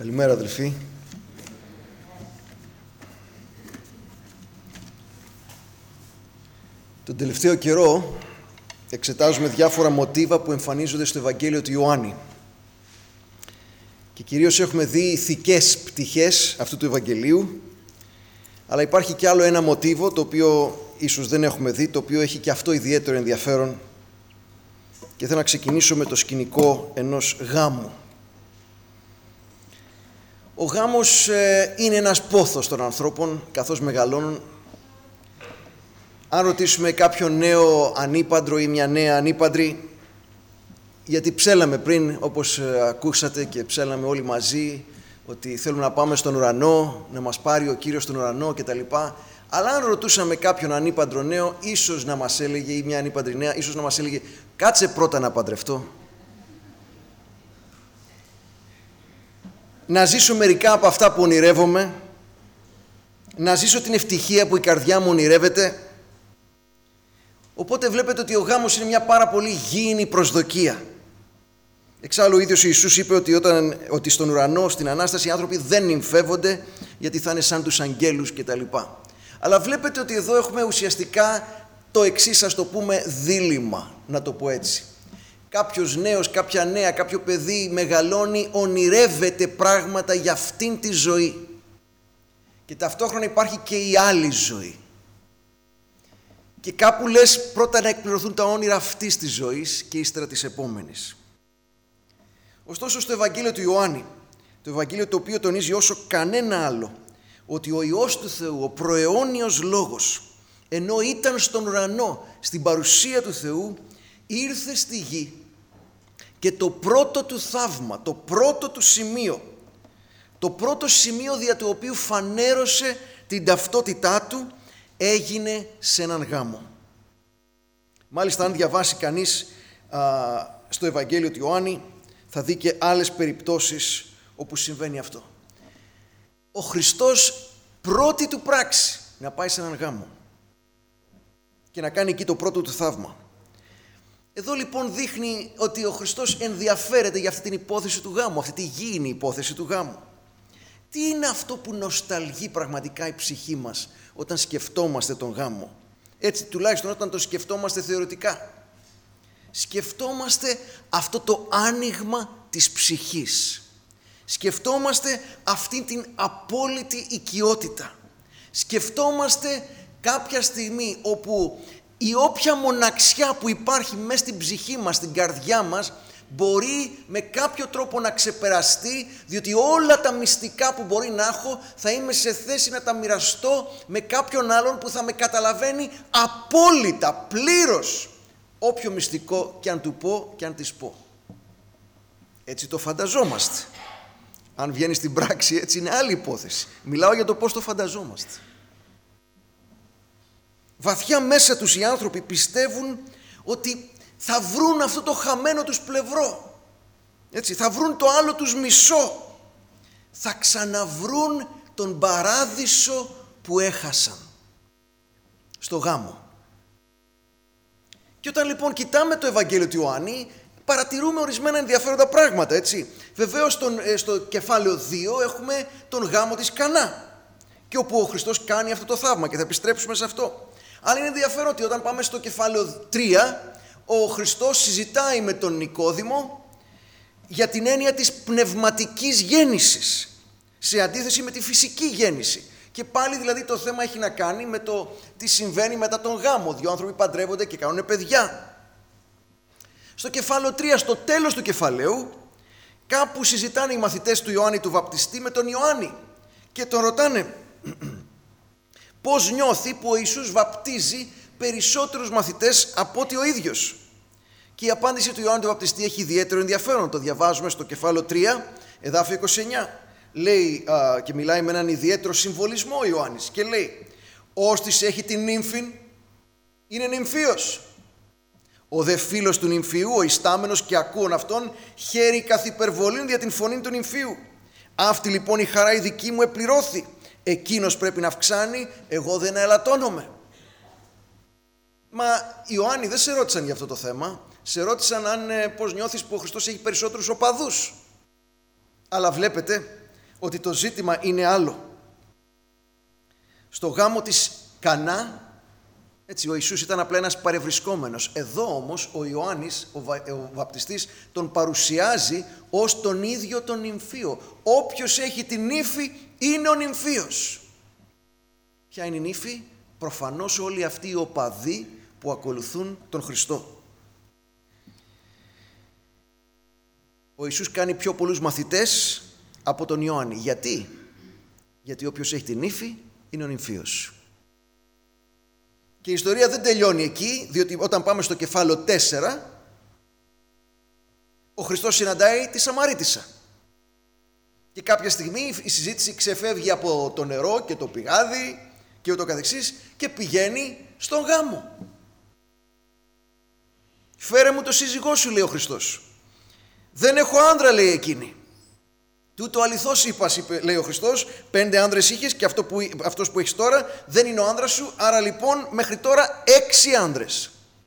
Καλημέρα αδελφοί. Τον τελευταίο καιρό εξετάζουμε διάφορα μοτίβα που εμφανίζονται στο Ευαγγέλιο του Ιωάννη. Και κυρίως έχουμε δει ηθικές πτυχές αυτού του Ευαγγελίου, αλλά υπάρχει και άλλο ένα μοτίβο το οποίο ίσως δεν έχουμε δει, το οποίο έχει και αυτό ιδιαίτερο ενδιαφέρον, και θέλω να ξεκινήσω με το σκηνικό ενός γάμου. Ο γάμος είναι ένας πόθος των ανθρώπων καθώς μεγαλώνουν. Αν ρωτήσουμε κάποιον νέο ανήπαντρο ή μια νέα ανήπαντρη, γιατί ψέλαμε πριν, όπως ακούσατε και ψέλαμε όλοι μαζί, ότι θέλουμε να πάμε στον ουρανό, να μας πάρει ο Κύριος στον ουρανό κτλ. Αλλά αν ρωτούσαμε κάποιον ανήπαντρο νέο, ίσως να μας έλεγε, ή μια ανήπαντρη νέα, ίσως να μας έλεγε, κάτσε πρώτα να παντρευτώ. Να ζήσω μερικά από αυτά που ονειρεύομαι, να ζήσω την ευτυχία που η καρδιά μου ονειρεύεται. Οπότε βλέπετε ότι ο γάμος είναι μια πάρα πολύ γήινη προσδοκία. Εξάλλου ο ίδιος ο Ιησούς είπε ότι στον ουρανό, στην Ανάσταση, οι άνθρωποι δεν νυμφεύονται γιατί θα είναι σαν τους αγγέλους κτλ. Αλλά βλέπετε ότι εδώ έχουμε ουσιαστικά το εξής, ας το πούμε, δίλημμα, να το πω έτσι. Κάποιος νέος, κάποια νέα, κάποιο παιδί μεγαλώνει, ονειρεύεται πράγματα για αυτήν τη ζωή. Και ταυτόχρονα υπάρχει και η άλλη ζωή. Και κάπου λες πρώτα να εκπληρωθούν τα όνειρα αυτής της ζωής και ύστερα της επόμενης. Ωστόσο στο Ευαγγέλιο του Ιωάννη, το Ευαγγέλιο το οποίο τονίζει όσο κανένα άλλο ότι ο Υιός του Θεού, ο προαιώνιος Λόγος, ενώ ήταν στον ουρανό, στην παρουσία του Θεού, ήρθε στη γη και το πρώτο του θαύμα, το πρώτο του σημείο, το πρώτο σημείο δια του οποίου φανέρωσε την ταυτότητά του, έγινε σε έναν γάμο. Μάλιστα, αν διαβάσει κανείς στο Ευαγγέλιο του Ιωάννη, θα δει και άλλες περιπτώσεις όπου συμβαίνει αυτό. Ο Χριστός πρώτη του πράξη να πάει σε έναν γάμο και να κάνει εκεί το πρώτο του θαύμα. Εδώ λοιπόν δείχνει ότι ο Χριστός ενδιαφέρεται για αυτή την υπόθεση του γάμου, αυτή τη γήινη υπόθεση του γάμου. Τι είναι αυτό που νοσταλγεί πραγματικά η ψυχή μας όταν σκεφτόμαστε τον γάμο? Έτσι τουλάχιστον όταν το σκεφτόμαστε θεωρητικά. Σκεφτόμαστε αυτό το άνοιγμα της ψυχής. Σκεφτόμαστε αυτή την απόλυτη οικειότητα. Σκεφτόμαστε κάποια στιγμή όπου η όποια μοναξιά που υπάρχει μέσα στην ψυχή μας, στην καρδιά μας, μπορεί με κάποιο τρόπο να ξεπεραστεί, διότι όλα τα μυστικά που μπορεί να έχω θα είμαι σε θέση να τα μοιραστώ με κάποιον άλλον που θα με καταλαβαίνει απόλυτα, πλήρως, όποιο μυστικό και αν του πω και αν της πω. Έτσι το φανταζόμαστε. Αν βγαίνει στην πράξη, έτσι είναι άλλη υπόθεση. Μιλάω για το πώς το φανταζόμαστε. Βαθιά μέσα τους οι άνθρωποι πιστεύουν ότι θα βρουν αυτό το χαμένο τους πλευρό. Έτσι, θα βρουν το άλλο τους μισό. Θα ξαναβρούν τον παράδεισο που έχασαν στο γάμο. Και όταν λοιπόν κοιτάμε το Ευαγγέλιο του Ιωάννη, παρατηρούμε ορισμένα ενδιαφέροντα πράγματα, έτσι. Βεβαίως στο κεφάλαιο 2 έχουμε τον γάμο της Κανά, και όπου ο Χριστός κάνει αυτό το θαύμα, και θα επιστρέψουμε σε αυτό. Αλλά είναι ενδιαφέρον ότι όταν πάμε στο κεφάλαιο 3, ο Χριστός συζητάει με τον Νικόδημο για την έννοια της πνευματικής γέννησης, σε αντίθεση με τη φυσική γέννηση. Και πάλι δηλαδή το θέμα έχει να κάνει με το τι συμβαίνει μετά τον γάμο. Δύο άνθρωποι παντρεύονται και κάνουν παιδιά. Στο κεφάλαιο 3, στο τέλος του κεφαλαίου, κάπου συζητάνε οι μαθητές του Ιωάννη του Βαπτιστή με τον Ιωάννη και τον ρωτάνε πώς νιώθει που ο Ιησούς βαπτίζει περισσότερους μαθητές από ότι ο ίδιος. Και η απάντηση του Ιωάννη του Βαπτιστή έχει ιδιαίτερο ενδιαφέρον. Το διαβάζουμε στο κεφάλαιο 3, εδάφιο 29. Λέει και μιλάει με έναν ιδιαίτερο συμβολισμό ο Ιωάννης και λέει: «Όστις έχει την νύμφην, είναι νυμφίος. Ο δε φίλος του νυμφιού, ο ιστάμενος και ακούων αυτών, χαίρει καθ' υπερβολήν δια την φωνή του νυμφίου. Αυτή λοιπόν η χαρά η δική μου επληρώθη. Εκείνος πρέπει να αυξάνει, εγώ δεν ελαττώνομαι». Μα Ιωάννη, δεν σε ρώτησαν για αυτό το θέμα. Σε ρώτησαν πώς νιώθεις που ο Χριστός έχει περισσότερους οπαδούς. Αλλά βλέπετε ότι το ζήτημα είναι άλλο. Στο γάμο της Κανά, έτσι, ο Ιησούς ήταν απλά ένας παρευρισκόμενος. Εδώ όμως ο Ιωάννης, ο βαπτιστής, τον παρουσιάζει ως τον ίδιο τον νυμφίο. Όποιος έχει την ύφη είναι ο νυμφίος. Ποια είναι η νύφη? Προφανώς όλοι αυτοί οι οπαδοί που ακολουθούν τον Χριστό. Ο Ιησούς κάνει πιο πολλούς μαθητές από τον Ιωάννη. Γιατί? Γιατί όποιος έχει την ύφη είναι ο νυμφίος. Και η ιστορία δεν τελειώνει εκεί, διότι όταν πάμε στο κεφάλαιο 4, ο Χριστός συναντάει τη Σαμαρίτισσα. Και κάποια στιγμή η συζήτηση ξεφεύγει από το νερό και το πηγάδι και ούτω καθεξής και πηγαίνει στον γάμο. «Φέρε μου το σύζυγό σου», λέει ο Χριστός. «Δεν έχω άντρα», λέει εκείνη. «Τούτο αληθώς είπας», λέει ο Χριστός, 5 άνδρες είχες και αυτός που έχεις τώρα δεν είναι ο άνδρας σου, άρα λοιπόν μέχρι τώρα 6 άνδρες.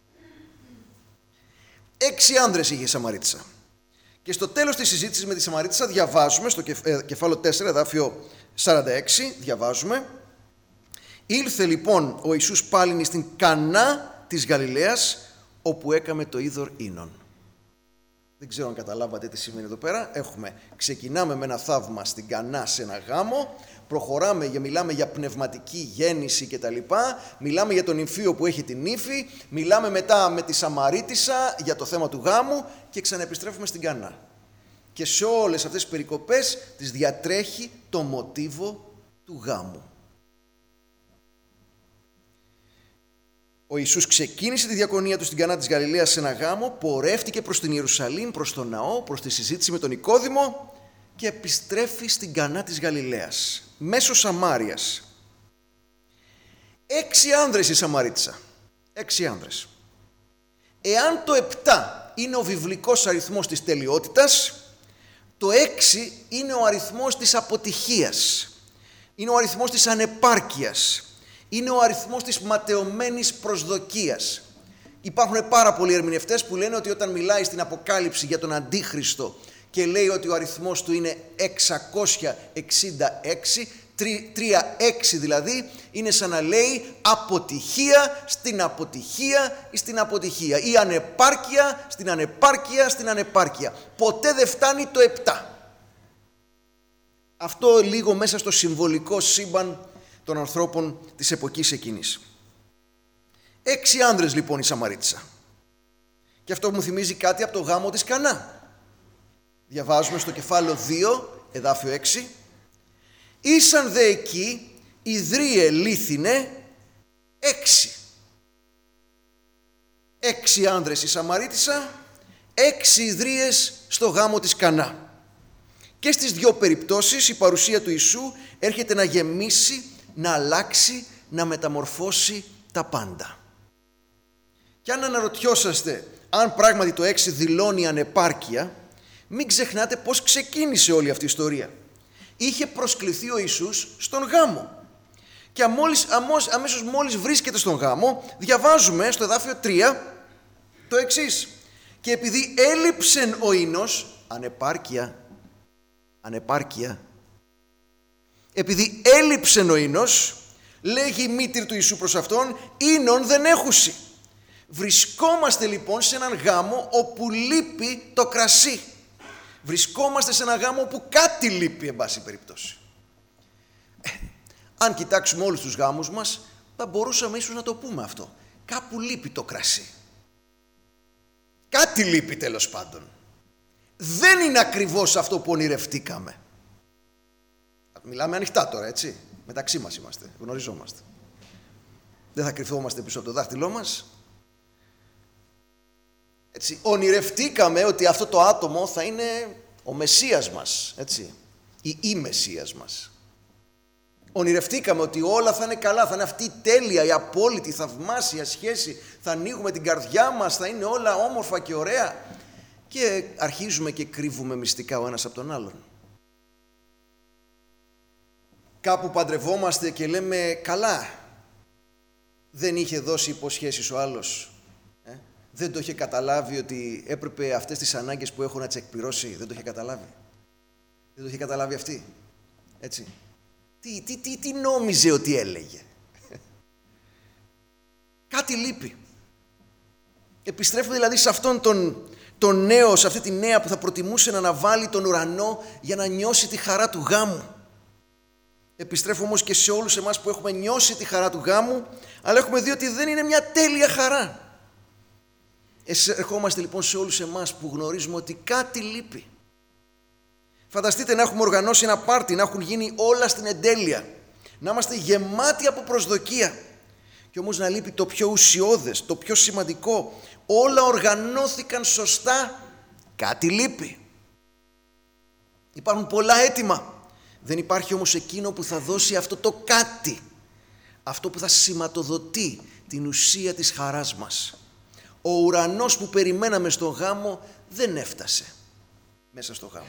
6 άνδρες είχε η Σαμαρίτισσα. Και στο τέλος της συζήτησης με τη Σαμαρίτισσα διαβάζουμε, στο κεφάλαιο 4, εδάφιο 46, διαβάζουμε: «Ήλθε λοιπόν ο Ιησούς πάλιν στην Κανά της Γαλιλαίας, όπου έκαμε το είδωρ ίνων». Δεν ξέρω αν καταλάβατε τι σημαίνει εδώ πέρα. Ξεκινάμε με ένα θαύμα στην Κανά σε ένα γάμο, προχωράμε, μιλάμε για πνευματική γέννηση κτλ. Μιλάμε για τον νυμφίο που έχει την ύφη, μιλάμε μετά με τη Σαμαρίτισσα για το θέμα του γάμου και ξαναεπιστρέφουμε στην Κανά. Και σε όλες αυτές τις περικοπές τις διατρέχει το μοτίβο του γάμου. Ο Ιησούς ξεκίνησε τη διακονία του στην Κανά της Γαλιλαίας σε ένα γάμο, πορεύτηκε προς την Ιερουσαλήμ, προς τον ναό, προς τη συζήτηση με τον Νικόδημο και επιστρέφει στην Κανά της Γαλιλαίας, μέσω Σαμάριας. 6 άνδρες η Σαμαρίτισσα. 6 άνδρες. Εάν το 7 είναι ο βιβλικός αριθμός της τελειότητας, το 6 είναι ο αριθμός της αποτυχίας. Είναι ο αριθμός της ανεπάρκειας. Είναι ο αριθμός της ματαιωμένης προσδοκίας. Υπάρχουν πάρα πολλοί ερμηνευτές που λένε ότι όταν μιλάει στην Αποκάλυψη για τον Αντίχριστο και λέει ότι ο αριθμός του είναι 666, 3-6 δηλαδή, είναι σαν να λέει αποτυχία στην αποτυχία ή στην αποτυχία, ή ανεπάρκεια στην ανεπάρκεια στην ανεπάρκεια. Ποτέ δεν φτάνει το 7. Αυτό λίγο μέσα στο συμβολικό σύμπαν των ανθρώπων της εποχής εκείνης. 6 άνδρες λοιπόν η Σαμαρίτισσα. Και αυτό μου θυμίζει κάτι από το γάμο της Κανά. Διαβάζουμε στο κεφάλαιο 2, εδάφιο 6. «Ήσαν δε εκεί ιδρύε λίθινε 6». 6 άνδρες η Σαμαρίτισσα, 6 ιδρύες στο γάμο της Κανά. Και στις δύο περιπτώσεις η παρουσία του Ιησού έρχεται να γεμίσει, να αλλάξει, να μεταμορφώσει τα πάντα. Και αν αναρωτιόσαστε αν πράγματι το 6 δηλώνει ανεπάρκεια, μην ξεχνάτε πώς ξεκίνησε όλη αυτή η ιστορία. Είχε προσκληθεί ο Ιησούς στον γάμο. Και αμέσως μόλις βρίσκεται στον γάμο, διαβάζουμε στο εδάφιο 3 το εξής. «Και επειδή έλειψεν ο ίνος», ανεπάρκεια, επειδή έλειψεν ο ίνος, λέγει η μήτηρ του Ιησού προς αυτόν, «Ίνον δεν έχουσι». Βρισκόμαστε λοιπόν σε έναν γάμο όπου λείπει το κρασί. Βρισκόμαστε σε έναν γάμο όπου κάτι λείπει, εν πάση περιπτώσει. Αν κοιτάξουμε όλους τους γάμους μας, θα μπορούσαμε ίσως να το πούμε αυτό. Κάπου λείπει το κρασί. Κάτι λείπει τέλος πάντων. Δεν είναι ακριβώς αυτό που ονειρευτήκαμε. Μιλάμε ανοιχτά τώρα, έτσι. Μεταξύ μας είμαστε, γνωριζόμαστε. Δεν θα κρυφόμαστε πίσω από το δάχτυλό μας. Έτσι, ονειρευτήκαμε ότι αυτό το άτομο θα είναι ο Μεσσίας μας, έτσι, η Μεσσίας μας. Ονειρευτήκαμε ότι όλα θα είναι καλά, θα είναι αυτή η τέλεια, η απόλυτη, η θαυμάσια σχέση, θα ανοίγουμε την καρδιά μας, θα είναι όλα όμορφα και ωραία. Και αρχίζουμε και κρύβουμε μυστικά ο ένας από τον άλλον. Κάπου παντρευόμαστε και λέμε καλά, δεν είχε δώσει υποσχέσεις ο άλλος. Δεν το είχε καταλάβει ότι έπρεπε αυτές τις ανάγκες που έχω να τις εκπληρώσει. Δεν το είχε καταλάβει. Δεν το είχε καταλάβει αυτή. Έτσι. Τι νόμιζε ότι έλεγε? Κάτι λείπει. Επιστρέφουμε δηλαδή σε αυτόν τον νέο, σε αυτή τη νέα που θα προτιμούσε να αναβάλει τον ουρανό για να νιώσει τη χαρά του γάμου. Επιστρέφω όμως και σε όλους εμάς που έχουμε νιώσει τη χαρά του γάμου, αλλά έχουμε δει ότι δεν είναι μια τέλεια χαρά. Ερχόμαστε λοιπόν σε όλους εμάς που γνωρίζουμε ότι κάτι λείπει. Φανταστείτε να έχουμε οργανώσει ένα πάρτι, να έχουν γίνει όλα στην εντέλεια, να είμαστε γεμάτοι από προσδοκία και όμως να λείπει το πιο ουσιώδες, το πιο σημαντικό. Όλα οργανώθηκαν σωστά, κάτι λείπει. Υπάρχουν πολλά έτοιμα. Δεν υπάρχει όμως εκείνο που θα δώσει αυτό το κάτι, αυτό που θα σηματοδοτεί την ουσία της χαράς μας. Ο ουρανός που περιμέναμε στον γάμο δεν έφτασε μέσα στο γάμο.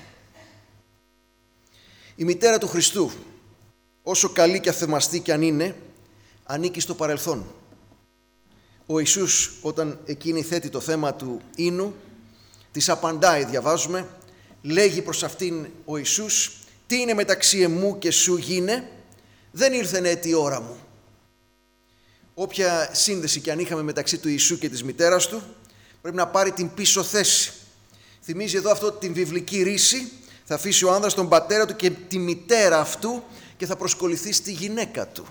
Η μητέρα του Χριστού, όσο καλή και αθεμαστή κι αν είναι, ανήκει στο παρελθόν. Ο Ιησούς, όταν εκείνη θέτει το θέμα του ίνου, της απαντάει, διαβάζουμε, λέγει προς αυτήν ο Ιησούς: «Τι είναι μεταξύ εμού και σου γίνε, δεν ήρθεν έτη η ώρα μου». Όποια σύνδεση και αν είχαμε μεταξύ του Ιησού και της μητέρας του, πρέπει να πάρει την πίσω θέση. Θυμίζει εδώ αυτό την βιβλική ρίση, θα αφήσει ο άνδρας τον πατέρα του και τη μητέρα αυτού και θα προσκοληθεί στη γυναίκα του.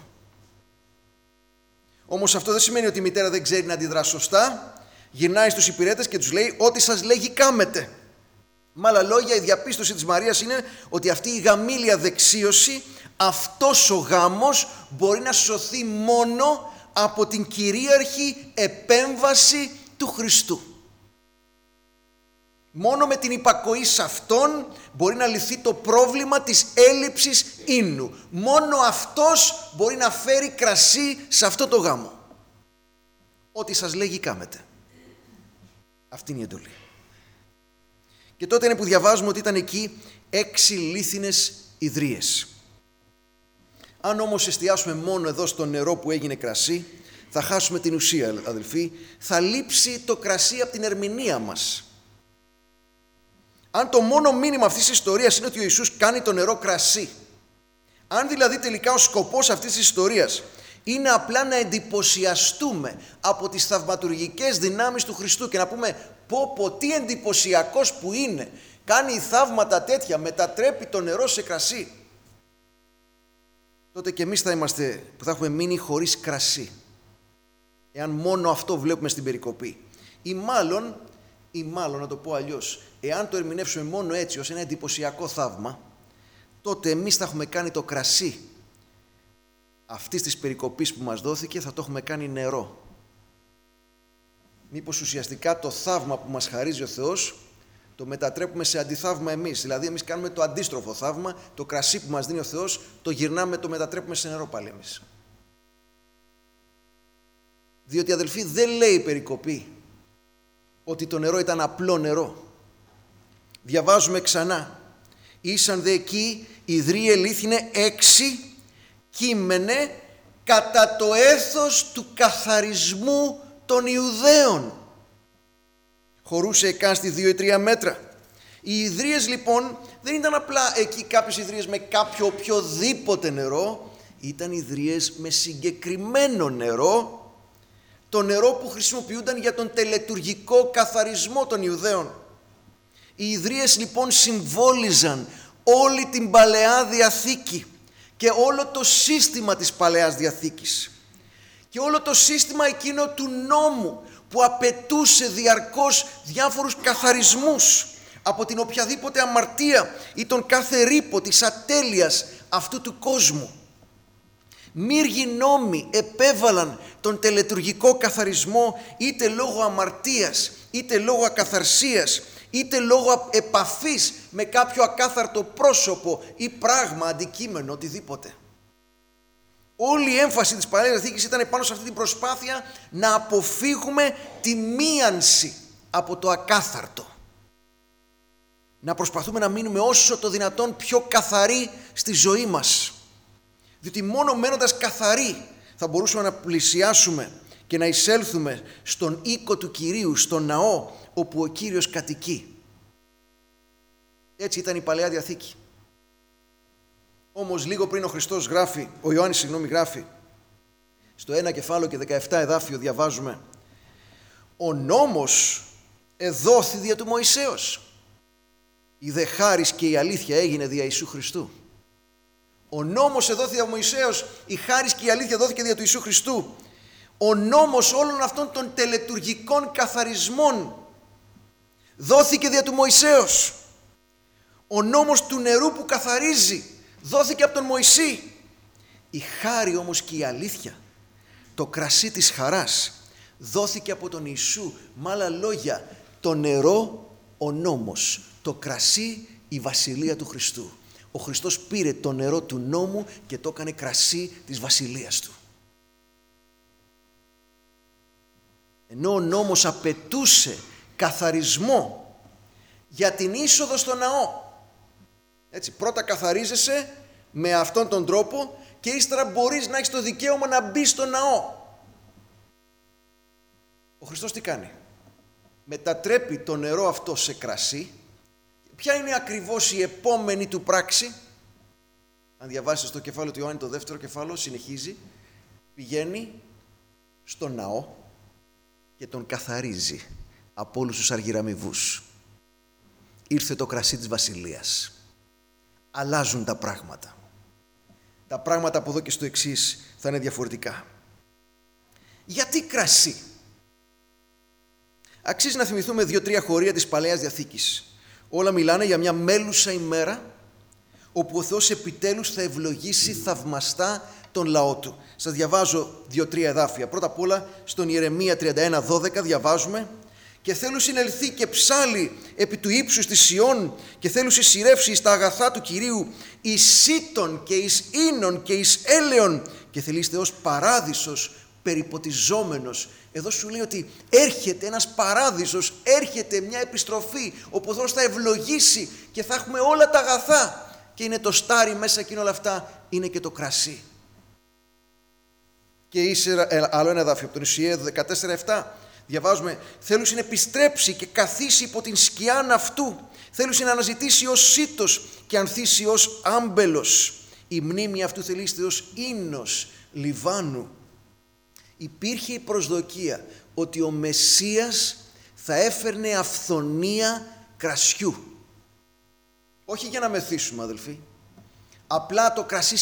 Όμως αυτό δεν σημαίνει ότι η μητέρα δεν ξέρει να αντιδρά σωστά. Γυρνάει στους υπηρέτες και τους λέει: «Ό,τι σας λέγει κάμετε». Με άλλα λόγια, η διαπίστωση της Μαρίας είναι ότι αυτή η γαμήλια δεξίωση, αυτός ο γάμος μπορεί να σωθεί μόνο από την κυρίαρχη επέμβαση του Χριστού. Μόνο με την υπακοή σε Αυτόν μπορεί να λυθεί το πρόβλημα της έλλειψης ίνου. Μόνο Αυτός μπορεί να φέρει κρασί σε αυτό το γάμο. Ό,τι σας λέγει κάμετε. Αυτή είναι η εντολή. Και τότε είναι που διαβάζουμε ότι ήταν εκεί 6 λίθινες ιδρύες. Αν όμως εστιάσουμε μόνο εδώ στο νερό που έγινε κρασί, θα χάσουμε την ουσία, αδελφοί. Θα λείψει το κρασί από την ερμηνεία μας. Αν το μόνο μήνυμα αυτής της ιστορίας είναι ότι ο Ιησούς κάνει το νερό κρασί, αν δηλαδή τελικά ο σκοπός αυτής της ιστορίας είναι απλά να εντυπωσιαστούμε από τις θαυματουργικές δυνάμεις του Χριστού και να πούμε πω τι εντυπωσιακός που είναι, κάνει θαύματα τέτοια, μετατρέπει το νερό σε κρασί, τότε και εμείς θα είμαστε που θα έχουμε μείνει χωρίς κρασί, εάν μόνο αυτό βλέπουμε στην περικοπή. Ή μάλλον να το πω αλλιώς, εάν το ερμηνεύσουμε μόνο έτσι ως ένα εντυπωσιακό θαύμα, τότε εμείς θα έχουμε κάνει το κρασί αυτής της περικοπής που μας δόθηκε, θα το έχουμε κάνει νερό. Μήπως ουσιαστικά το θαύμα που μας χαρίζει ο Θεός το μετατρέπουμε σε αντιθαύμα εμείς. Δηλαδή εμείς κάνουμε το αντίστροφο θαύμα, το κρασί που μας δίνει ο Θεός το γυρνάμε, το μετατρέπουμε σε νερό πάλι εμείς. Διότι, αδελφοί, δεν λέει η περικοπή ότι το νερό ήταν απλό νερό. Διαβάζουμε ξανά: «Ήσαν δε εκεί ιδρύε λίθινε 6 κείμενε κατά το έθος του καθαρισμού των Ιουδαίων». Χωρούσε εκάστη 2 ή 3 μέτρα. Οι ιδρύες λοιπόν δεν ήταν απλά εκεί κάποιες ιδρύες με κάποιο οποιοδήποτε νερό, ήταν ιδρύες με συγκεκριμένο νερό, το νερό που χρησιμοποιούνταν για τον τελετουργικό καθαρισμό των Ιουδαίων. Οι ιδρύες λοιπόν συμβόλιζαν όλη την Παλαιά Διαθήκη και όλο το σύστημα της Παλαιάς Διαθήκης και όλο το σύστημα εκείνο του νόμου που απαιτούσε διαρκώς διάφορους καθαρισμούς από την οποιαδήποτε αμαρτία ή τον κάθε ρήπο της ατέλειας αυτού του κόσμου. Μύριοι νόμοι επέβαλαν τον τελετουργικό καθαρισμό είτε λόγω αμαρτίας, είτε λόγω ακαθαρσίας, είτε λόγω επαφής με κάποιο ακάθαρτο πρόσωπο ή πράγμα, αντικείμενο, οτιδήποτε. Όλη η έμφαση της Παλαιάς Διαθήκης ήταν πάνω σε αυτή την προσπάθεια να αποφύγουμε τη μίανση από το ακάθαρτο. Να προσπαθούμε να μείνουμε όσο το δυνατόν πιο καθαροί στη ζωή μας. Διότι μόνο μένοντας καθαροί θα μπορούσαμε να πλησιάσουμε και να εισέλθουμε στον οίκο του Κυρίου, στον ναό όπου ο Κύριος κατοικεί. Έτσι ήταν η Παλαιά Διαθήκη. Όμως λίγο πριν ο Ιωάννης γράφει, στο 1 κεφάλαιο και 17 εδάφιο διαβάζουμε: «Ο νόμος εδόθη δια του Μωυσέως, η δε χάρις και η αλήθεια έγινε δια Ιησού Χριστού». Ο νόμος εδόθη δια Μωυσέως, η χάρις και η αλήθεια δόθηκε δια του Ιησού Χριστού. Ο νόμος όλων αυτών των τελετουργικών καθαρισμών δόθηκε δια του Μωυσέως. Ο νόμος του νερού που καθαρίζει δόθηκε από τον Μωυσή. Η χάρη όμως και η αλήθεια, το κρασί της χαράς, δόθηκε από τον Ιησού. Με άλλα λόγια, το νερό ο νόμος, το κρασί η βασιλεία του Χριστού. Ο Χριστός πήρε το νερό του νόμου και το έκανε κρασί της βασιλείας του. Ενώ ο νόμος απαιτούσε καθαρισμό για την είσοδο στο ναό. Έτσι, πρώτα καθαρίζεσαι με αυτόν τον τρόπο και ύστερα μπορείς να έχεις το δικαίωμα να μπεις στο ναό. Ο Χριστός τι κάνει? Μετατρέπει το νερό αυτό σε κρασί. Ποια είναι ακριβώς η επόμενη του πράξη? Αν διαβάσετε στο κεφάλαιο του Ιωάννη, το δεύτερο κεφάλαιο, συνεχίζει. Πηγαίνει στο ναό και τον καθαρίζει από όλους τους αργυραμοιβούς. Ήρθε το κρασί της βασιλείας. Αλλάζουν τα πράγματα. Τα πράγματα από εδώ και στο εξής θα είναι διαφορετικά. Γιατί κρασί? Αξίζει να θυμηθούμε 2-3 χωρία της Παλαιάς Διαθήκης. Όλα μιλάνε για μια μέλουσα ημέρα όπου ο Θεός επιτέλους θα ευλογήσει θαυμαστά τον λαό του. Σας διαβάζω 2-3 εδάφια. Πρώτα απ' όλα στον Ιερεμία 31-12 διαβάζουμε: «Και θέλουν συνελθεί και ψάλει επί του ύψους της Σιών και θέλουν συσσυρεύσει στα αγαθά του Κυρίου εις σύτων και εις ίνων και εις έλεον και θελείστε ως παράδεισος περιποτιζόμενος». Εδώ σου λέει ότι έρχεται ένας παράδεισος, έρχεται μια επιστροφή όπου ο Θεός θα ευλογήσει και θα έχουμε όλα τα αγαθά. Και είναι το στάρι μέσα εκείνο όλα αυτά, είναι και το κρασί. Και ύστερα άλλο ένα εδάφιο από τον Ισιαία 14-7 διαβάζουμε: «Θέλουν να επιστρέψει και καθίσει υπό την σκιάν αυτού. Θέλουν να αναζητήσει ως σίτος και ανθίσει ως άμπελος. Η μνήμη αυτού θελείστε ως ίνος Λιβάνου». Υπήρχε η προσδοκία ότι ο Μεσσίας θα έφερνε αυθονία κρασιού. Όχι για να μεθύσουμε, αδελφοί. Απλά το κρασί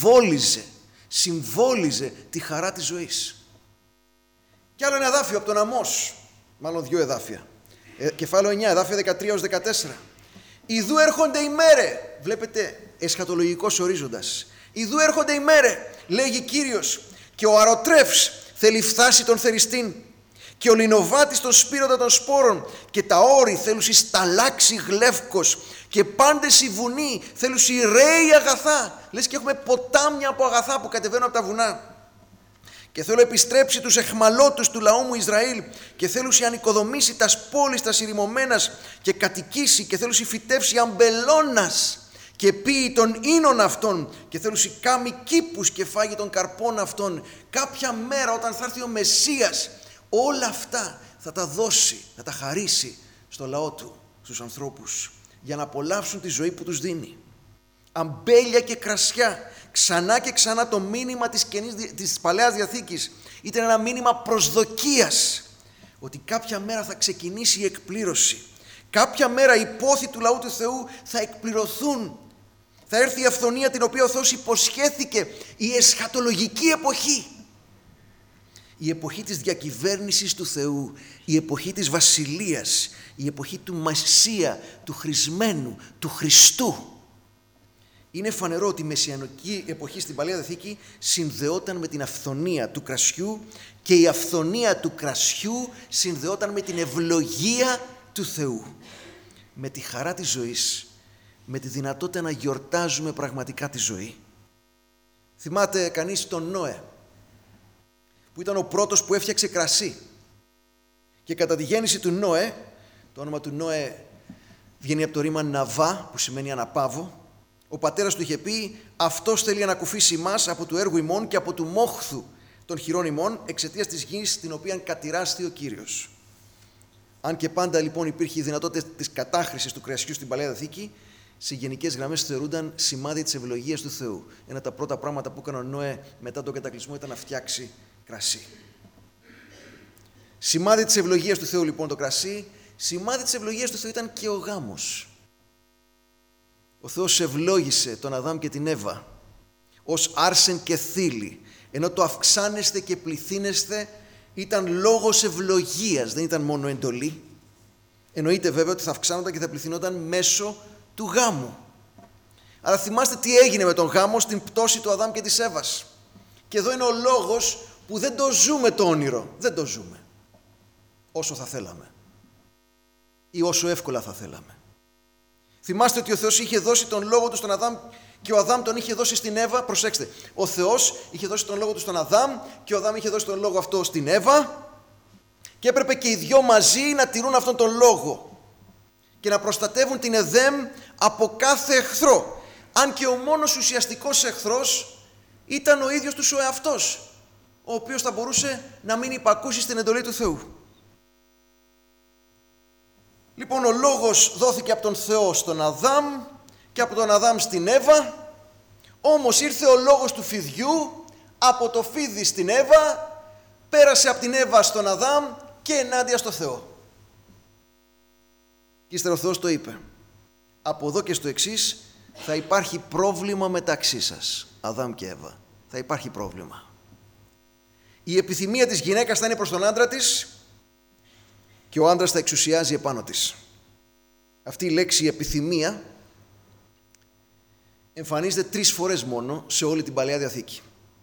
συμβόλιζε τη χαρά της ζωής. Και άλλο ένα εδάφιο από τον Αμώς, μάλλον 2 εδάφια. Κεφάλαιο 9, εδάφια 13-14. «Ιδού έρχονται οι μέρε», βλέπετε, εσχατολογικός ορίζοντας. «Ιδού έρχονται οι μέρε, λέγει Κύριος, και ο αρωτρεύς θέλει φθάσει τον θεριστήν και ο λινοβάτης τον σπήρωτα των σπόρων και τα όρη θέλουσι σταλάξει γλεύκος και πάντες οι βουνοί θέλουσι ρέει αγαθά». Λες και έχουμε ποτάμια από αγαθά που κατεβαίνουν από τα βουνά. «Και θέλω επιστρέψει τους εχμαλώτους του λαού μου Ισραήλ και θέλουσι ανοικοδομήσει τας πόλεις τας ηρημωμένας και κατοικήσει και θέλουσι φυτεύσει αμπελώνας και πίει των ίνων αυτών και θέλουσι κάμει κήπους και φάγει των καρπών αυτών». Κάποια μέρα όταν θα έρθει ο Μεσσίας, όλα αυτά θα τα δώσει, θα τα χαρίσει στο λαό του, στους ανθρώπους, για να απολαύσουν τη ζωή που τους δίνει. Αμπέλια και κρασιά, ξανά και ξανά το μήνυμα της Παλαιάς Διαθήκης ήταν ένα μήνυμα προσδοκίας ότι κάποια μέρα θα ξεκινήσει η εκπλήρωση. Κάποια μέρα οι πόθοι του λαού του Θεού θα εκπληρωθούν. Θα έρθει η αυθονία την οποία ο Θεός υποσχέθηκε, η εσχατολογική εποχή. Η εποχή της διακυβέρνησης του Θεού, η εποχή της βασιλείας, η εποχή του Μεσσία, του χρησμένου, του Χριστού. Είναι φανερό ότι η μεσιανική εποχή στην Παλαιά Διαθήκη συνδεόταν με την αυθονία του κρασιού και η αυθονία του κρασιού συνδεόταν με την ευλογία του Θεού, με τη χαρά της ζωής, με τη δυνατότητα να γιορτάζουμε πραγματικά τη ζωή. Θυμάται κανείς τον Νόε, που ήταν ο πρώτος που έφτιαξε κρασί. Και κατά τη γέννηση του Νόε, το όνομα του Νόε βγαίνει από το ρήμα Ναβά, που σημαίνει αναπαύω, ο πατέρας του είχε πει: «Αυτός θέλει να ανακουφίσει μας από του έργου ημών και από του μόχθου των χειρών ημών, εξαιτίας της γης την οποία κατηράστη ο Κύριος». Αν και πάντα λοιπόν υπήρχε η δυνατότητα της κατάχρησης του κρασιού στην Παλαιά Διαθήκη, σε γενικές γραμμές θεωρούνταν σημάδι της ευλογίας του Θεού. Ένα από τα πρώτα πράγματα που έκανε ο Νόε μετά τον κατακλυσμό ήταν να φτιάξει κρασί. Σημάδι της ευλογίας του Θεού λοιπόν το κρασί. Σημάδι της ευλογίας του Θεού ήταν και ο γάμος. Ο Θεός ευλόγησε τον Αδάμ και την Εύα ως άρσεν και θήλη, ενώ το αυξάνεστε και πληθύνεστε ήταν λόγος ευλογίας, δεν ήταν μόνο εντολή. Εννοείται βέβαια ότι θα αυξάνονταν και θα πληθυνόταν μέσω του γάμου. Αλλά θυμάστε τι έγινε με τον γάμο στην πτώση του Αδάμ και της Εύας. Και εδώ είναι ο λόγος που δεν το ζούμε το όνειρο. Δεν το ζούμε όσο θα θέλαμε ή όσο εύκολα θα θέλαμε. Θυμάστε ότι ο Θεός είχε δώσει τον λόγο του στον Αδάμ και ο Αδάμ τον είχε δώσει στην Εύα. Προσέξτε, ο Θεός είχε δώσει τον λόγο του στον Αδάμ και ο Αδάμ είχε δώσει τον λόγο αυτό στην Εύα και έπρεπε και οι δυο μαζί να τηρούν αυτόν τον λόγο και να προστατεύουν την Εδέμ από κάθε εχθρό. Αν και ο μόνος ουσιαστικός εχθρός ήταν ο ίδιος τους ο εαυτός, ο οποίος θα μπορούσε να μην υπακούσει στην εντολή του Θεού. Λοιπόν, ο λόγος δόθηκε από τον Θεό στον Αδάμ και από τον Αδάμ στην Εύα, όμως ήρθε ο λόγος του φιδιού από το φίδι στην Εύα, πέρασε από την Εύα στον Αδάμ και ενάντια στο Θεό. Και ύστερα ο Θεός το είπε: από εδώ και στο εξής θα υπάρχει πρόβλημα μεταξύ σας, Αδάμ και Εύα. Θα υπάρχει πρόβλημα. Η επιθυμία της γυναίκας θα είναι προς τον άντρα της και ο άντρας θα εξουσιάζει επάνω της. Αυτή η λέξη επιθυμία εμφανίζεται 3 φορές μόνο σε όλη την Παλαιά Διαθήκη.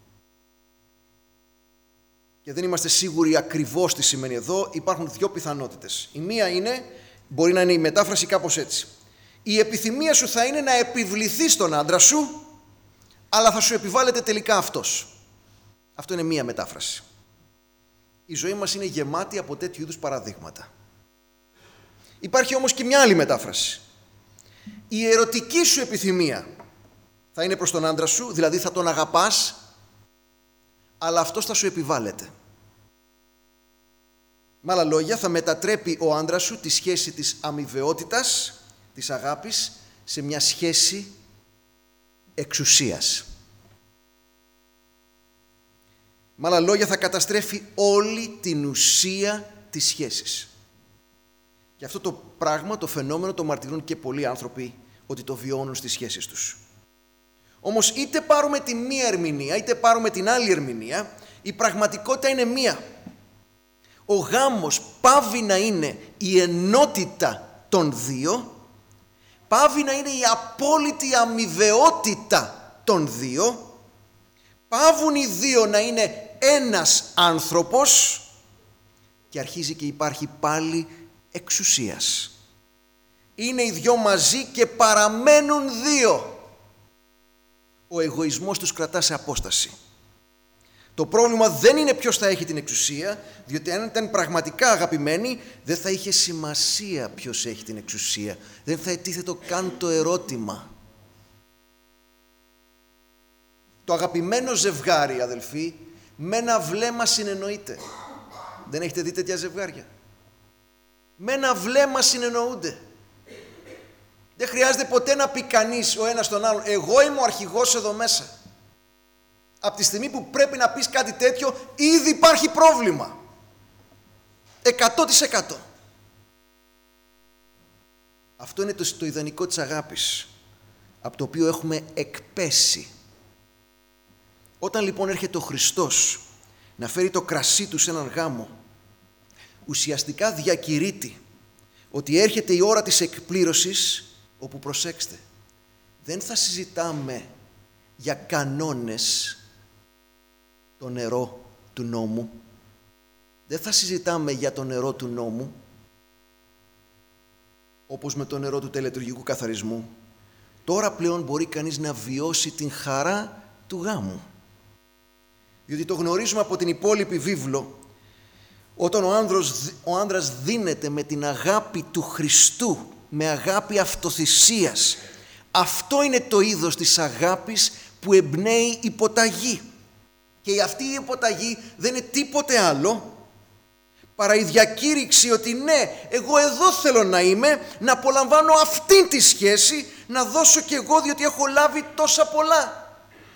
Και δεν είμαστε σίγουροι ακριβώς τι σημαίνει εδώ. Υπάρχουν 2 πιθανότητες. Η μία είναι, μπορεί να είναι η μετάφραση κάπως έτσι: η επιθυμία σου θα είναι να επιβληθείς στον άντρα σου, αλλά θα σου επιβάλλεται τελικά αυτός. Αυτό είναι μία μετάφραση. Η ζωή μας είναι γεμάτη από τέτοιου είδους παραδείγματα. Υπάρχει όμως και μια άλλη μετάφραση. Η ερωτική σου επιθυμία θα είναι προς τον άντρα σου, δηλαδή θα τον αγαπάς, αλλά αυτός θα σου επιβάλλεται. Με άλλα λόγια, θα μετατρέπει ο άντρας σου τη σχέση της αμοιβαιότητας, της αγάπης, σε μια σχέση εξουσίας. Με άλλα λόγια, θα καταστρέφει όλη την ουσία της σχέσης. Και αυτό το πράγμα, το φαινόμενο, το μαρτυρούν και πολλοί άνθρωποι ότι το βιώνουν στις σχέσεις τους. Όμως είτε πάρουμε τη μία ερμηνεία, είτε πάρουμε την άλλη ερμηνεία, η πραγματικότητα είναι μία. Ο γάμος πάβει να είναι η ενότητα των δύο, πάβει να είναι η απόλυτη αμοιβαιότητα των δύο, πάβουν οι δύο να είναι ένας άνθρωπος και αρχίζει και υπάρχει πάλι εξουσίας. Είναι οι δυο μαζί και παραμένουν δύο. Ο εγωισμός τους κρατά σε απόσταση. Το πρόβλημα δεν είναι ποιος θα έχει την εξουσία, διότι αν ήταν πραγματικά αγαπημένοι, δεν θα είχε σημασία ποιος έχει την εξουσία. Δεν θα ετίθετο καν το ερώτημα. Το αγαπημένο ζευγάρι, αδελφοί, με ένα βλέμμα συνεννοείται. Δεν έχετε δει τέτοια ζευγάρια? Με ένα βλέμμα συνεννοούνται. Δεν χρειάζεται ποτέ να πει κανείς ο ένας τον άλλον: εγώ είμαι ο αρχηγός εδώ μέσα. Από τη στιγμή που πρέπει να πεις κάτι τέτοιο, ήδη υπάρχει πρόβλημα. 100%. Αυτό είναι το ιδανικό της αγάπης, από το οποίο έχουμε εκπέσει. Όταν λοιπόν έρχεται ο Χριστός να φέρει το κρασί του σε έναν γάμο, ουσιαστικά διακηρύττει ότι έρχεται η ώρα της εκπλήρωσης, όπου, προσέξτε, δεν θα συζητάμε για κανόνες το νερό του νόμου, δεν θα συζητάμε για το νερό του νόμου όπως με το νερό του τελετουργικού καθαρισμού. Τώρα πλέον μπορεί κανείς να βιώσει την χαρά του γάμου, διότι το γνωρίζουμε από την υπόλοιπη βίβλο. Όταν ο άνδρας δίνεται με την αγάπη του Χριστού, με αγάπη αυτοθυσίας, αυτό είναι το είδος της αγάπης που εμπνέει υποταγή. Και αυτή η υποταγή δεν είναι τίποτε άλλο παρά η διακήρυξη ότι ναι, εγώ εδώ θέλω να είμαι, να απολαμβάνω αυτήν τη σχέση, να δώσω κι εγώ διότι έχω λάβει τόσα πολλά.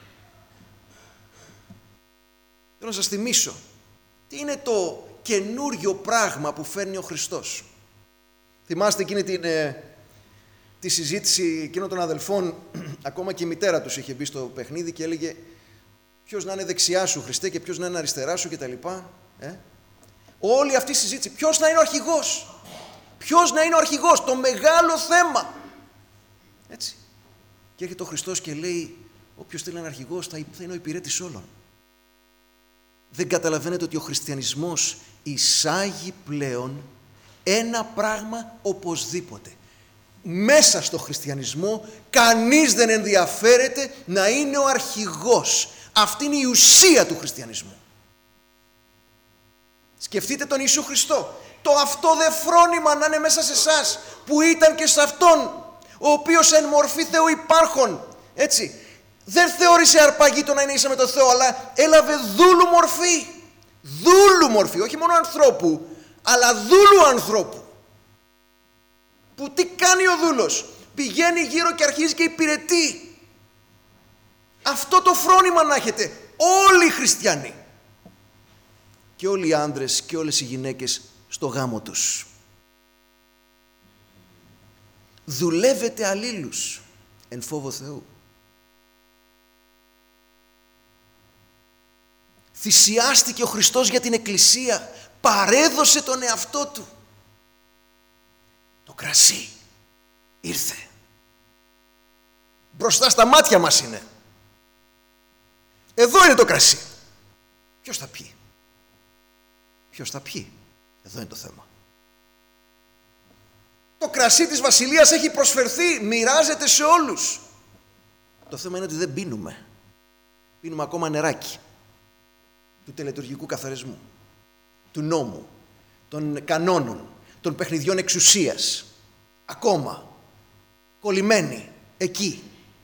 Θέλω να σας θυμίσω, τι είναι το καινούριο πράγμα που φέρνει ο Χριστός. Θυμάστε εκείνη τη συζήτηση εκείνων των αδελφών, ακόμα και η μητέρα τους είχε μπει στο παιχνίδι και έλεγε ποιος να είναι δεξιά σου Χριστέ και ποιος να είναι αριστερά σου κτλ. Όλη αυτή η συζήτηση, ποιος να είναι ο αρχηγός, ποιος να είναι ο αρχηγός, το μεγάλο θέμα. Έτσι. Και έρχεται ο Χριστός και λέει, όποιος θέλει να είναι αρχηγός θα είναι ο υπηρέτης όλων. Δεν καταλαβαίνετε ότι ο χριστιανισμός εισάγει πλέον ένα πράγμα οπωσδήποτε. Μέσα στο χριστιανισμό κανείς δεν ενδιαφέρεται να είναι ο αρχηγός. Αυτή είναι η ουσία του χριστιανισμού. Σκεφτείτε τον Ιησού Χριστό. Το αυτό δε φρόνημα να είναι μέσα σε εσάς, που ήταν και σε Αυτόν, ο οποίος εν μορφή Θεού υπάρχων, έτσι, δεν θεώρησε αρπαγή το να είναι ίσα με τον Θεό, αλλά έλαβε δούλου μορφή. Δούλου μορφή, όχι μόνο ανθρώπου, αλλά δούλου ανθρώπου. Που τι κάνει ο δούλος? Πηγαίνει γύρω και αρχίζει και υπηρετεί. Αυτό το φρόνημα να έχετε όλοι οι χριστιανοί. Και όλοι οι άντρες και όλες οι γυναίκες στο γάμο τους. Δουλεύετε αλλήλους εν φόβο Θεού. Θυσιάστηκε ο Χριστός για την Εκκλησία. Παρέδωσε τον εαυτό Του. Το κρασί ήρθε. Μπροστά στα μάτια μας είναι. Εδώ είναι το κρασί. Ποιος θα πιει? Ποιος θα πιει? Εδώ είναι το θέμα. Το κρασί της Βασιλείας έχει προσφερθεί, μοιράζεται σε όλους. Το θέμα είναι ότι δεν πίνουμε. Πίνουμε ακόμα νεράκι του τελετουργικού καθαρισμού, του νόμου, των κανόνων, των παιχνιδιών εξουσίας. Ακόμα κολλημένοι εκεί.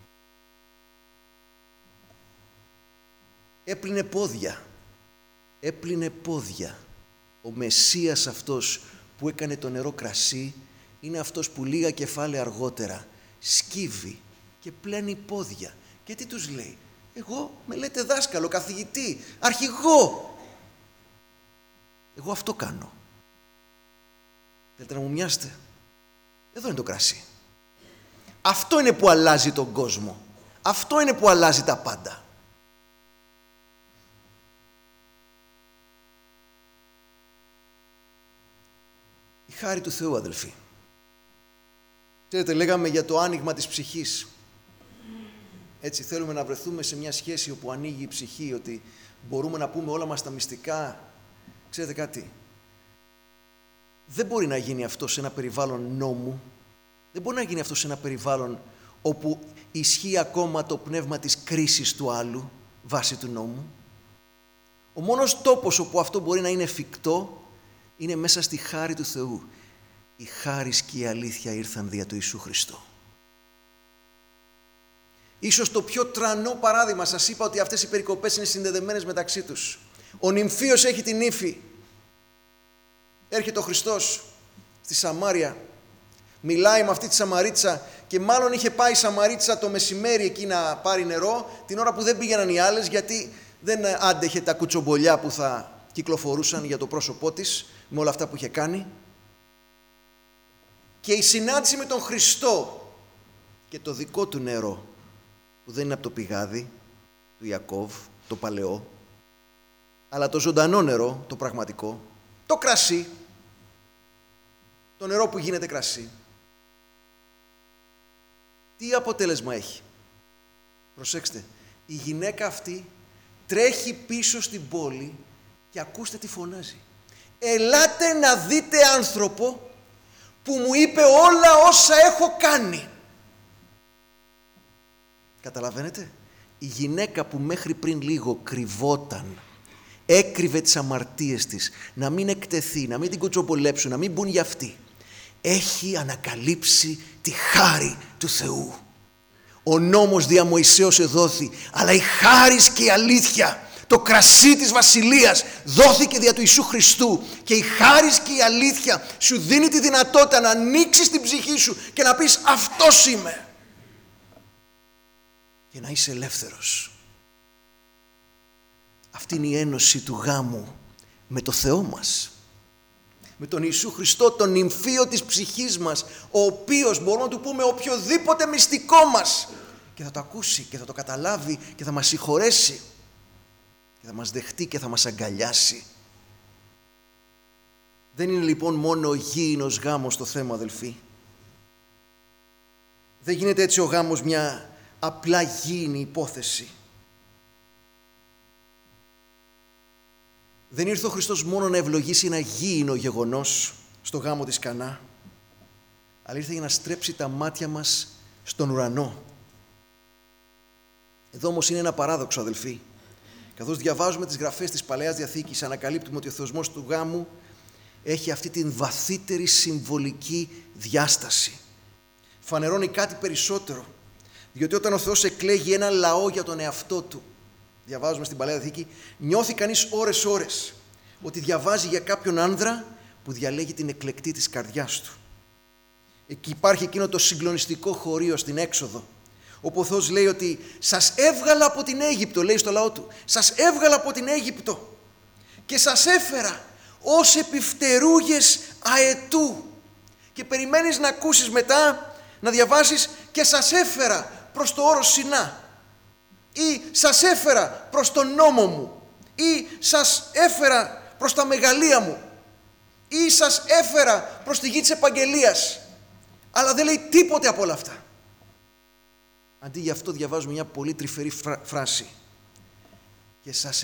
Έπλυνε πόδια. Έπλυνε πόδια. Ο Μεσσίας αυτός που έκανε το νερό κρασί είναι αυτός που λίγα κεφάλαια αργότερα σκύβει και πλένει πόδια. Και τι τους λέει? Εγώ με λέτε δάσκαλο, καθηγητή, αρχηγό. Εγώ αυτό κάνω. Θέλετε να μου μοιάσετε? Εδώ είναι το κρασί. Αυτό είναι που αλλάζει τον κόσμο. Αυτό είναι που αλλάζει τα πάντα. Η χάρη του Θεού, αδελφοί. Ξέρετε, λέγαμε για το άνοιγμα της ψυχής. Έτσι θέλουμε να βρεθούμε σε μια σχέση όπου ανοίγει η ψυχή, ότι μπορούμε να πούμε όλα μας τα μυστικά. Ξέρετε κάτι? Δεν μπορεί να γίνει αυτό σε ένα περιβάλλον νόμου. Δεν μπορεί να γίνει αυτό σε ένα περιβάλλον όπου ισχύει ακόμα το πνεύμα της κρίσης του άλλου βάσει του νόμου. Ο μόνος τόπος όπου αυτό μπορεί να είναι εφικτό είναι μέσα στη χάρη του Θεού. Η χάρις και η αλήθεια ήρθαν δια του Ιησού Χριστού. Ίσως το πιο τρανό παράδειγμα, σας είπα ότι αυτές οι περικοπές είναι συνδεδεμένες μεταξύ τους. Ο νυμφίος έχει την ύφη. Έρχεται ο Χριστός στη Σαμάρια, μιλάει με αυτή τη Σαμαρίτσα και μάλλον είχε πάει η Σαμαρίτσα το μεσημέρι εκεί να πάρει νερό, την ώρα που δεν πήγαιναν οι άλλες, γιατί δεν άντεχε τα κουτσομπολιά που θα κυκλοφορούσαν για το πρόσωπό της με όλα αυτά που είχε κάνει. Και η συνάντηση με τον Χριστό και το δικό του νερό, που δεν είναι από το πηγάδι του Ιακώβ, το παλαιό, αλλά το ζωντανό νερό, το πραγματικό, το κρασί, το νερό που γίνεται κρασί. Τι αποτέλεσμα έχει? Προσέξτε, η γυναίκα αυτή τρέχει πίσω στην πόλη και ακούστε τι φωνάζει. Ελάτε να δείτε άνθρωπο που μου είπε όλα όσα έχω κάνει. Καταλαβαίνετε? Η γυναίκα που μέχρι πριν λίγο κρυβόταν, έκρυβε τις αμαρτίες της, να μην εκτεθεί, να μην την κοτσομπολέψουν, να μην μπουν για αυτή, έχει ανακαλύψει τη χάρη του Θεού. Ο νόμος δια Μωυσέως εδόθη, αλλά η χάρις και η αλήθεια, Το κρασί της Βασιλείας δόθηκε δια του Ιησού Χριστού και η χάρις και η αλήθεια σου δίνει τη δυνατότητα να ανοίξεις την ψυχή σου και να πεις αυτός είμαι και να είσαι ελεύθερος. Αυτή είναι η ένωση του γάμου με το Θεό μας, με τον Ιησού Χριστό, τον νυμφίο της ψυχής μας, ο οποίος μπορούμε να του πούμε οποιοδήποτε μυστικό μας και θα το ακούσει και θα το καταλάβει και θα μας συγχωρέσει και θα μας δεχτεί και θα μας αγκαλιάσει. Δεν είναι λοιπόν μόνο ο γήινος γάμος το θέμα, αδελφοί. Δεν γίνεται έτσι ο γάμος μια απλά γήινη υπόθεση. Δεν ήρθε ο Χριστός μόνο να ευλογήσει ένα γήινο γεγονός στο γάμο της Κανά, αλλά ήρθε για να στρέψει τα μάτια μας στον ουρανό. Εδώ όμως είναι ένα παράδοξο, αδελφοί. Καθώς διαβάζουμε τις γραφές της Παλαιάς Διαθήκης, ανακαλύπτουμε ότι ο θεοσμός του γάμου έχει αυτή την βαθύτερη συμβολική διάσταση. Φανερώνει κάτι περισσότερο, διότι όταν ο Θεός εκλέγει ένα λαό για τον εαυτό του, διαβάζουμε στην Παλαιά Διαθήκη, νιώθει κανείς ώρες ότι διαβάζει για κάποιον άνδρα που διαλέγει την εκλεκτή της καρδιάς του. Εκεί υπάρχει εκείνο το συγκλονιστικό χωρίο στην Έξοδο, όπου ο Θεός λέει ότι σας έβγαλα από την Αίγυπτο, λέει στο λαό του, σας έβγαλα από την Αίγυπτο και σας έφερα ως επιφτερούγες αετού. Και περιμένεις να ακούσεις μετά, να διαβάσεις και σας έφερα προς το όρος Σινά, ή σας έφερα προς τον νόμο μου, ή σας έφερα προς τα μεγαλεία μου, ή σας έφερα προς τη γη της επαγγελίας. Αλλά δεν λέει τίποτε από όλα αυτά. Αντί γι' αυτό διαβάζουμε μια πολύ τρυφερή φράση. Και σας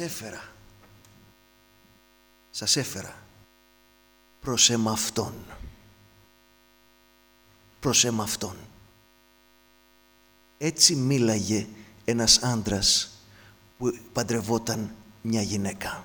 έφερα προς εμαυτόν. Προς εμαυτόν. Έτσι μίλαγε ένας άντρας που παντρευόταν μια γυναίκα.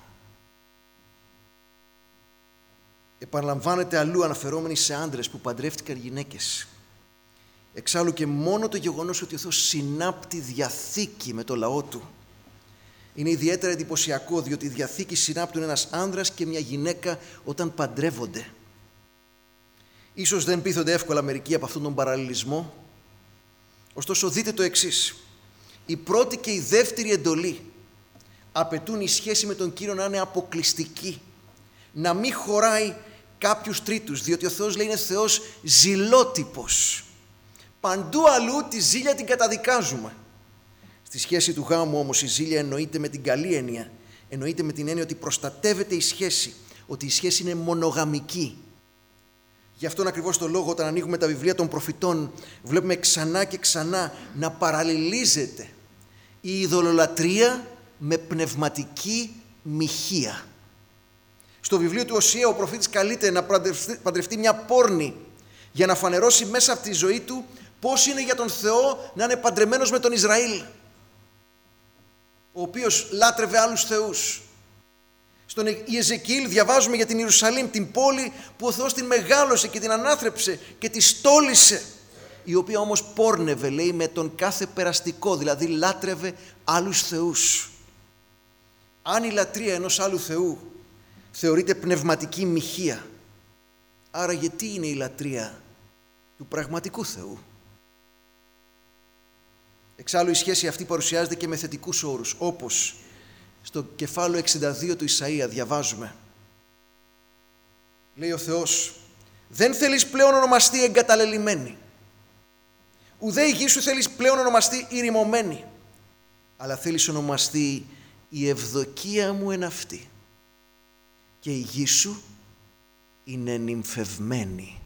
Επαναλαμβάνεται αλλού αναφερόμενοι σε άντρες που παντρεύτηκαν γυναίκες. Εξάλλου και μόνο το γεγονός ότι ο Θεός συνάπτει διαθήκη με το λαό του είναι ιδιαίτερα εντυπωσιακό, διότι η διαθήκη συνάπτουν ένας άνδρας και μια γυναίκα όταν παντρεύονται. Ίσως δεν πείθονται εύκολα μερικοί από αυτόν τον παραλληλισμό, ωστόσο δείτε το εξής. Η πρώτη και η δεύτερη εντολή απαιτούν η σχέση με τον Κύριο να είναι αποκλειστική, να μην χωράει κάποιους τρίτους, διότι ο Θεός λέει είναι Θεός ζηλότυπος. Παντού αλλού τη ζήλια την καταδικάζουμε. Στη σχέση του γάμου όμως η ζήλια εννοείται με την καλή έννοια. Εννοείται με την έννοια ότι προστατεύεται η σχέση, ότι η σχέση είναι μονογαμική. Γι' αυτόν ακριβώς το λόγο όταν ανοίγουμε τα βιβλία των προφητών βλέπουμε ξανά και ξανά να παραλληλίζεται η ειδωλολατρία με πνευματική μοιχεία. Στο βιβλίο του Οσιαίου ο προφήτης καλείται να παντρευτεί μια πόρνη για να φανερώσει μέσα από τη ζωή του πώς είναι για τον Θεό να είναι παντρεμένος με τον Ισραήλ, ο οποίος λάτρευε άλλους θεούς. Στον Ιεζεκιήλ διαβάζουμε για την Ιερουσαλήμ, την πόλη που ο Θεός την μεγάλωσε και την ανάθρεψε και τη στόλισε, η οποία όμως πόρνευε, λέει, με τον κάθε περαστικό, δηλαδή λάτρευε άλλους θεούς. Αν η λατρεία ενός άλλου θεού θεωρείται πνευματική μοιχεία, άρα γιατί είναι η λατρεία του πραγματικού Θεού? Εξάλλου η σχέση αυτή παρουσιάζεται και με θετικούς όρους, όπως στο κεφάλαιο 62 του Ισαΐα διαβάζουμε. Λέει ο Θεός, δεν θέλεις πλέον ονομαστεί εγκαταλελειμμένη, ουδέ η γη σου θέλεις πλέον ονομαστεί ηρημωμένη, αλλά θέλεις ονομαστεί η ευδοκία μου εν αυτή και η γη σου είναι νυμφευμένη.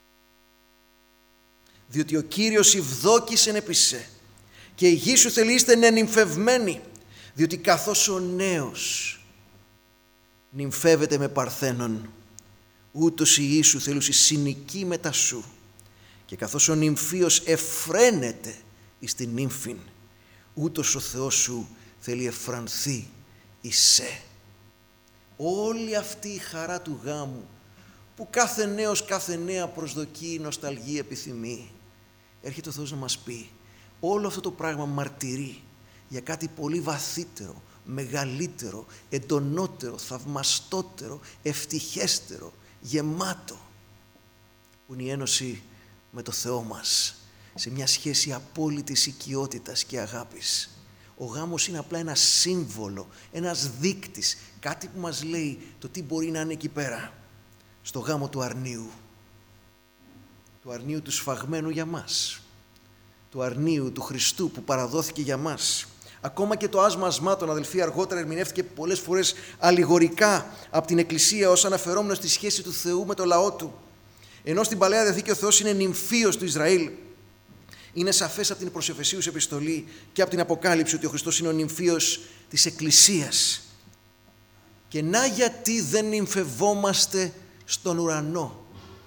Διότι ο Κύριος ευδόκησεν επίσε και η γη σου θελείστε να νυμφευμένη, διότι καθώς ο νέος νυμφεύεται με παρθένον, ούτως η γη σου θέλουση συνοικεί μετά σου, και καθώς ο νυμφίος εφραίνεται εις την νύμφην, ούτως ο Θεός σου θέλει εφρανθεί εις σε. Όλη αυτή η χαρά του γάμου που κάθε νέος, κάθε νέα προσδοκεί, νοσταλγεί, επιθυμεί, έρχεται ο Θεός να μας πει όλο αυτό το πράγμα μαρτυρεί για κάτι πολύ βαθύτερο, μεγαλύτερο, εντονότερο, θαυμαστότερο, ευτυχέστερο, γεμάτο, που είναι η ένωση με το Θεό μας, σε μια σχέση απόλυτης οικειότητας και αγάπης. Ο γάμος είναι απλά ένα σύμβολο, ένας δείκτης, κάτι που μας λέει το τι μπορεί να είναι εκεί πέρα, στο γάμο του αρνίου. Του αρνίου του σφαγμένου για μας, του αρνίου του Χριστού που παραδόθηκε για μας. Ακόμα και το άσμα ασμάτων, αδελφοί, αργότερα ερμηνεύτηκε πολλές φορές αλληγορικά από την Εκκλησία ως αναφερόμενο στη σχέση του Θεού με το λαό του. Ενώ στην Παλαιά Διαθήκη ο Θεός είναι νυμφίος του Ισραήλ, είναι σαφές από την προς Εφεσίους επιστολή και από την Αποκάλυψη ότι ο Χριστός είναι ο νυμφίος της Εκκλησίας. Και να γιατί δεν νυμφευόμαστε στον ουρανό.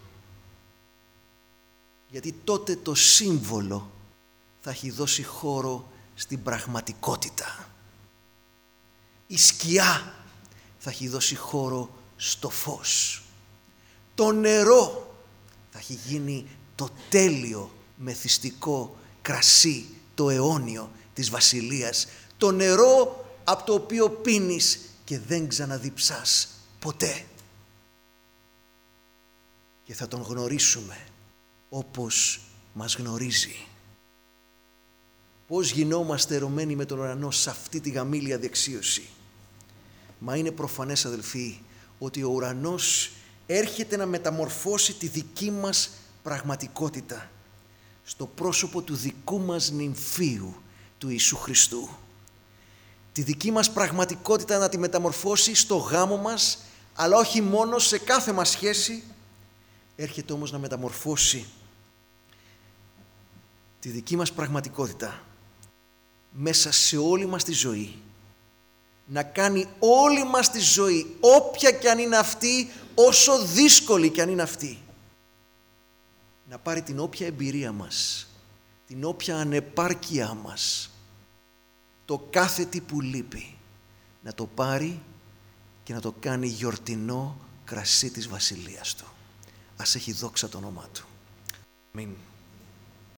Γιατί τότε το σύμβολο θα έχει δώσει χώρο στην πραγματικότητα. Η σκιά θα έχει δώσει χώρο στο φως. Το νερό θα έχει γίνει το τέλειο μεθυστικό κρασί, το αιώνιο της Βασιλείας. Το νερό από το οποίο πίνεις και δεν ξαναδιψάς ποτέ. Και θα τον γνωρίσουμε όπως μας γνωρίζει. Πώς γινόμαστε ερωμένοι με τον ουρανό σε αυτή τη γαμήλια δεξίωση. Μα είναι προφανές, αδελφοί, ότι ο ουρανός έρχεται να μεταμορφώσει τη δική μας πραγματικότητα στο πρόσωπο του δικού μας νυμφίου, του Ιησού Χριστού. Τη δική μας πραγματικότητα να τη μεταμορφώσει στο γάμο μας, αλλά όχι μόνο, σε κάθε μας σχέση. Έρχεται όμως να μεταμορφώσει τη δική μας πραγματικότητα μέσα σε όλη μας τη ζωή. Να κάνει όλη μας τη ζωή, όποια κι αν είναι αυτή, όσο δύσκολη κι αν είναι αυτή, να πάρει την όποια εμπειρία μας, την όποια ανεπάρκειά μας, το κάθε τι που λείπει, να το πάρει και να το κάνει γιορτινό κρασί της Βασιλείας Του. Ας έχει δόξα το όνομά Του. Αμήν.